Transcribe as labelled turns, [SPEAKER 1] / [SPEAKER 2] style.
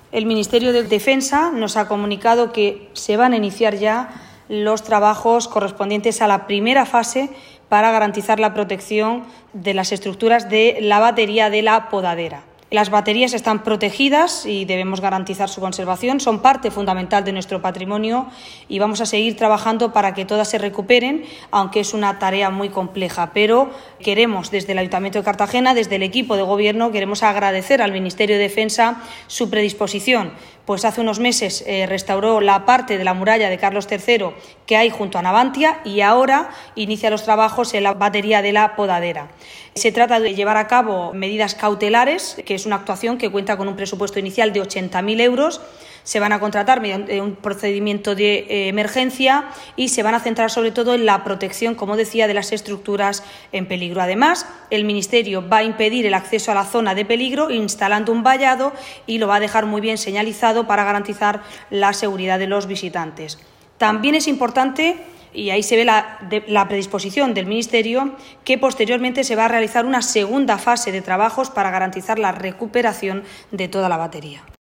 [SPEAKER 1] El Ministerio de Defensa nos ha comunicado que se van a iniciar ya los trabajos correspondientes a la primera fase para garantizar la protección de las estructuras de la batería de la podadera. Las baterías están protegidas y debemos garantizar su conservación, son parte fundamental de nuestro patrimonio y vamos a seguir trabajando para que todas se recuperen, aunque es una tarea muy compleja. Pero queremos, desde el Ayuntamiento de Cartagena, desde el equipo de Gobierno, queremos agradecer al Ministerio de Defensa su predisposición, pues hace unos meses restauró la parte de la muralla de Carlos III que hay junto a Navantia y ahora inicia los trabajos en la batería de la podadera. Se trata de llevar a cabo medidas cautelares, que es una actuación que cuenta con un presupuesto inicial de 80.000 euros. Se van a contratar mediante un procedimiento de emergencia y se van a centrar sobre todo en la protección, como decía, de las estructuras en peligro. Además, el Ministerio va a impedir el acceso a la zona de peligro instalando un vallado y lo va a dejar muy bien señalizado para garantizar la seguridad de los visitantes. También es importante, y ahí se ve la predisposición del Ministerio, que posteriormente se va a realizar una segunda fase de trabajos para garantizar la recuperación de toda la batería.